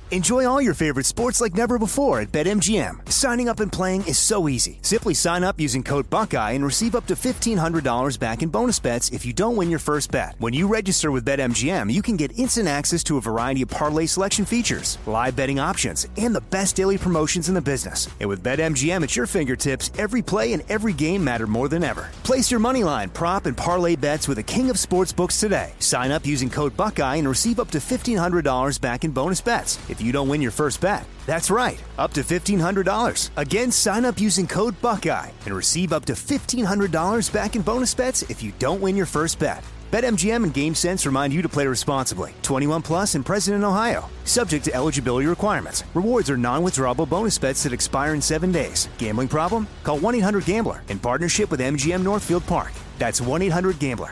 Enjoy all your favorite sports like never before at BetMGM. Signing up and playing is so easy. Simply sign up using code Buckeye and receive up to fifteen hundred dollars back in bonus bets if you don't win your first bet. When you register with BetMGM, you can get instant access to a variety of parlay selection features, live betting options, and the best daily promotions in the business. And with BetMGM at your fingertips, every play and every game matter more than ever. Place your moneyline, prop, and parlay bets with the king of sportsbooks today. Sign up using code Buckeye and receive up to fifteen hundred dollars back in bonus bets if you don't win your first bet. That's right, up to fifteen hundred dollars. Again, sign up using code Buckeye and receive up to fifteen hundred dollars back in bonus bets if you don't win your first bet. BetMGM and GameSense remind you to play responsibly. twenty-one plus and present in Ohio. Subject to eligibility requirements. Rewards are non-withdrawable bonus bets that expire in seven days. Gambling problem? Call one eight hundred gambler in partnership with M G M Northfield Park. That's one eight hundred gambler.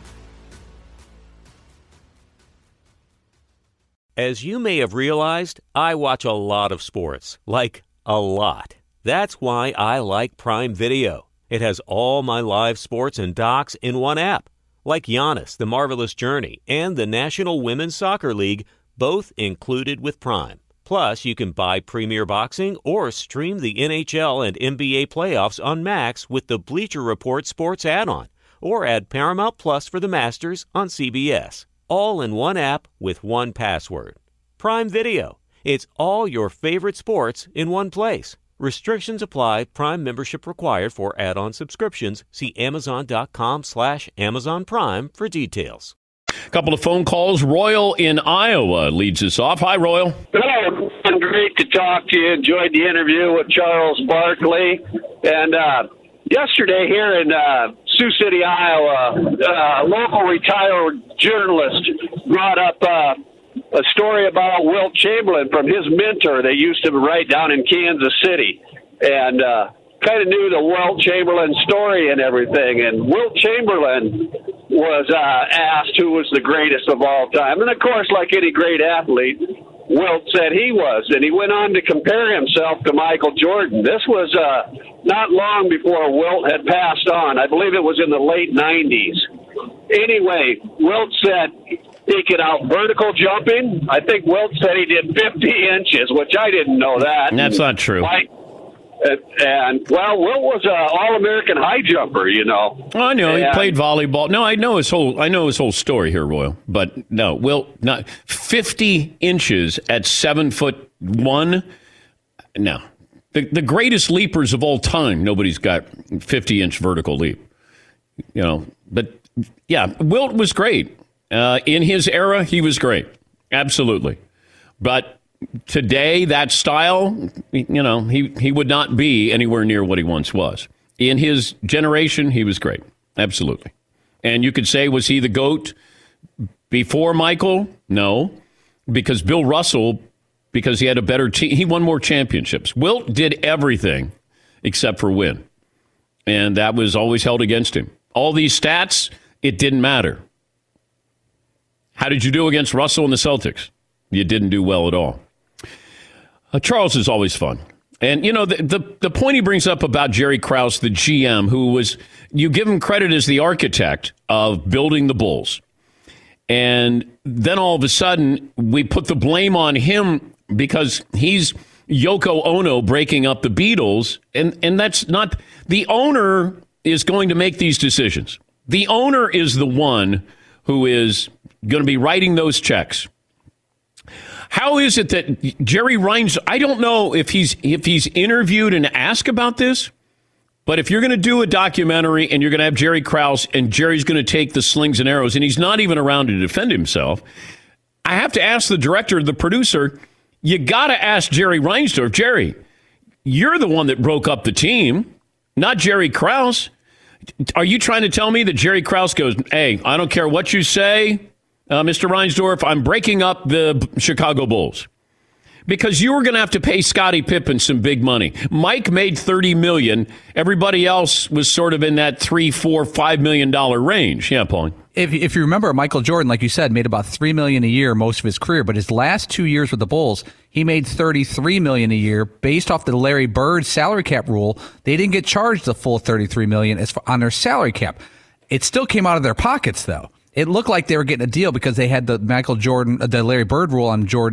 As you may have realized, I watch a lot of sports. Like, a lot. That's why I like Prime Video. It has all my live sports and docs in one app. Like Giannis, The Marvelous Journey, and the National Women's Soccer League, both included with Prime. Plus, you can buy Premier Boxing or stream the N H L and N B A playoffs on Max with the Bleacher Report Sports add-on, or add Paramount Plus for the Masters on C B S. All in one app with one password. Prime Video. It's all your favorite sports in one place. Restrictions apply. Prime membership required for add-on subscriptions. See amazon.com slash Amazon Prime for details. A couple of phone calls. Royal in Iowa leads us off. Hi, Royal. Hello. Great to talk to you. Enjoyed the interview with Charles Barkley. And uh, yesterday here in uh, Sioux City, Iowa, uh, a local retired journalist brought up uh, a story about Wilt Chamberlain from his mentor that used to write down in Kansas City. And uh, kind of knew the Wilt Chamberlain story and everything. And Wilt Chamberlain was uh, asked who was the greatest of all time. And, of course, like any great athlete, Wilt said he was. And he went on to compare himself to Michael Jordan. This was uh, not long before Wilt had passed on. I believe it was in the late nineties. Anyway, Wilt said he could out vertical jumping. I think Wilt said he did fifty inches, which I didn't know that. That's not true. Mike, And, and well, Wilt was an All-American high jumper, you know. I know and, he played volleyball. No, I know his whole. I know his whole story here, Royal. But no, Wilt not fifty inches at seven foot one. No, the the greatest leapers of all time. Nobody's got fifty inch vertical leap. You know, but yeah, Wilt was great uh, in his era. He was great, absolutely. But today, that style, you know, he, he would not be anywhere near what he once was. In his generation, he was great. Absolutely. And you could say, was he the GOAT before Michael? No, because Bill Russell, because he had a better team, he won more championships. Wilt did everything except for win. And that was always held against him. All these stats, it didn't matter. How did you do against Russell and the Celtics? You didn't do well at all. Uh, Charles is always fun. And, you know, the, the the point he brings up about Jerry Krause, the G M, who was, you give him credit as the architect of building the Bulls. And then all of a sudden, we put the blame on him because he's Yoko Ono breaking up the Beatles. And, and that's not, the owner is going to make these decisions. The owner is the one who is going to be writing those checks. How is it that Jerry Reinsdorf, I don't know if he's if he's interviewed and asked about this, but if you're going to do a documentary and you're going to have Jerry Krause and Jerry's going to take the slings and arrows and he's not even around to defend himself, I have to ask the director, the producer, you got to ask Jerry Reinsdorf, Jerry, you're the one that broke up the team, not Jerry Krause. Are you trying to tell me that Jerry Krause goes, hey, I don't care what you say, Uh, Mister Reinsdorf, I'm breaking up the Chicago Bulls because you were going to have to pay Scottie Pippen some big money. Mike made thirty million dollars. Everybody else was sort of in that three, four, five million dollar range. Yeah, Paul. If if you remember, Michael Jordan, like you said, made about three million dollars a year most of his career, but his last two years with the Bulls, he made thirty-three million dollars a year based off the Larry Bird salary cap rule. They didn't get charged the full thirty-three million dollars as on their salary cap. It still came out of their pockets, though. It looked like they were getting a deal because they had the Michael Jordan, the Larry Bird rule on Jordan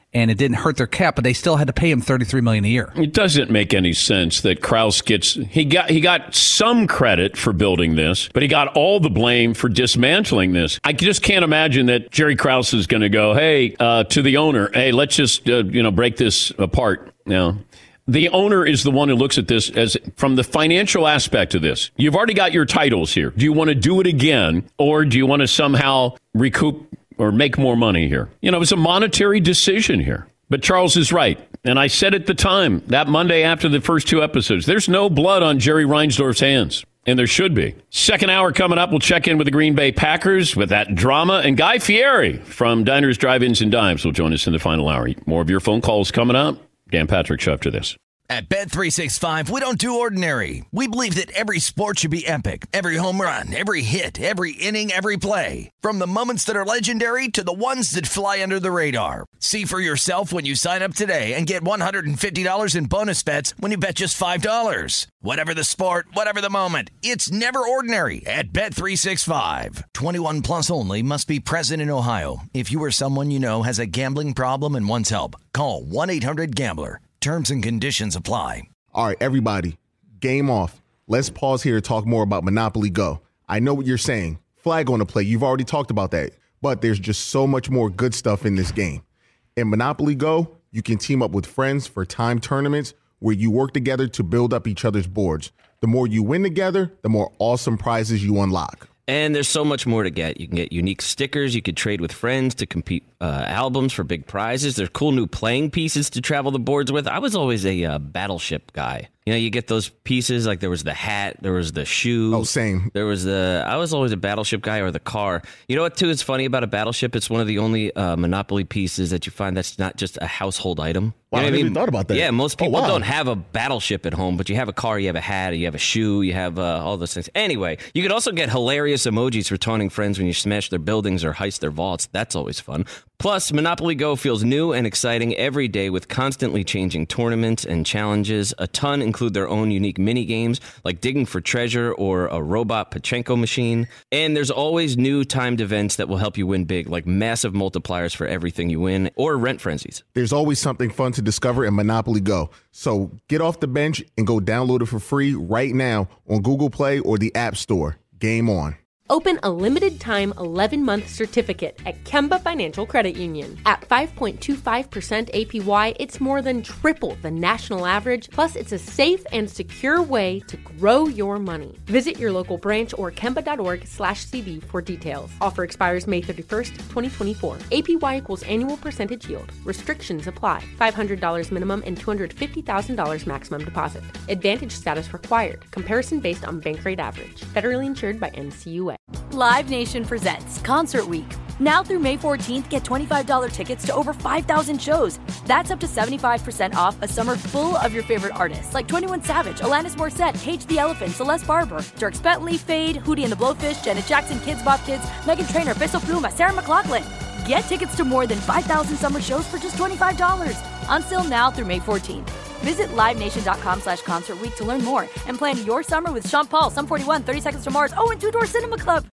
and it didn't hurt their cap, but they still had to pay him thirty-three million dollars a year. It doesn't make any sense that Krause gets he got he got some credit for building this, but he got all the blame for dismantling this. I just can't imagine that Jerry Krause is going to go, hey, uh, to the owner, hey, let's just uh, you know break this apart now. The owner is the one who looks at this as from the financial aspect of this. You've already got your titles here. Do you want to do it again, or do you want to somehow recoup or make more money here? You know, it's a monetary decision here. But Charles is right. And I said at the time, that Monday after the first two episodes, there's no blood on Jerry Reinsdorf's hands. And there should be. Second hour coming up, we'll check in with the Green Bay Packers with that drama. And Guy Fieri from Diners, Drive-Ins, and Dimes will join us in the final hour. More of your phone calls coming up. Dan Patrick Show after this. At Bet three sixty-five, we don't do ordinary. We believe that every sport should be epic. Every home run, every hit, every inning, every play. From the moments that are legendary to the ones that fly under the radar. See for yourself when you sign up today and get one hundred fifty dollars in bonus bets when you bet just five dollars. Whatever the sport, whatever the moment, it's never ordinary at Bet three sixty-five. twenty-one plus only. Must be present in Ohio. If you or someone you know has a gambling problem and wants help, call one eight hundred gambler. Terms and conditions apply. All right, everybody, game off. Let's pause here to talk more about Monopoly Go. I know what you're saying. Flag on the play. You've already talked about that. But there's just so much more good stuff in this game. In Monopoly Go, you can team up with friends for time tournaments where you work together to build up each other's boards. The more you win together, the more awesome prizes you unlock. And there's so much more to get. You can get unique stickers. You could trade with friends to compete uh, albums for big prizes. There's cool new playing pieces to travel the boards with. I was always a uh, Battleship guy. You know, you get those pieces, like there was the hat, there was the shoe. Oh, same. There was the, I was always a Battleship guy, or the car. You know what, too, is funny about a Battleship? It's one of the only uh, Monopoly pieces that you find that's not just a household item. Wow, You know I what never I mean? even thought about that. Yeah, most people Oh, wow. don't have a Battleship at home, but you have a car, you have a hat, you have a shoe, you have uh, all those things. Anyway, you could also get hilarious emojis for taunting friends when you smash their buildings or heist their vaults. That's always fun. Plus, Monopoly Go feels new and exciting every day with constantly changing tournaments and challenges. A ton include their own unique mini games like digging for treasure or a robot Pachinko machine. And there's always new timed events that will help you win big, like massive multipliers for everything you win or rent frenzies. There's always something fun to discover in Monopoly Go. So get off the bench and go download it for free right now on Google Play or the App Store. Game on. Open a limited-time eleven-month certificate at Kemba Financial Credit Union. At five point two five percent A P Y, it's more than triple the national average, plus it's a safe and secure way to grow your money. Visit your local branch or kemba.org slash CD for details. Offer expires May thirty-first, twenty twenty-four. A P Y equals annual percentage yield. Restrictions apply. five hundred dollars minimum and two hundred fifty thousand dollars maximum deposit. Advantage status required. Comparison based on bank rate average. Federally insured by N C U A. Live Nation presents Concert Week. Now through May fourteenth, get twenty-five dollars tickets to over five thousand shows. That's up to seventy-five percent off a summer full of your favorite artists like twenty-one Savage, Alanis Morissette, Cage the Elephant, Celeste Barber, Dierks Bentley, Fade, Hootie and the Blowfish, Janet Jackson, Kids Bop Kids, Meghan Trainor, Bissell Pluma, Sarah McLachlan. Get tickets to more than five thousand summer shows for just twenty-five dollars. Until now through May fourteenth. Visit livenation.com slash concert week to learn more and plan your summer with Sean Paul, Sum forty-one, thirty Seconds to Mars, oh, and Two Door Cinema Club.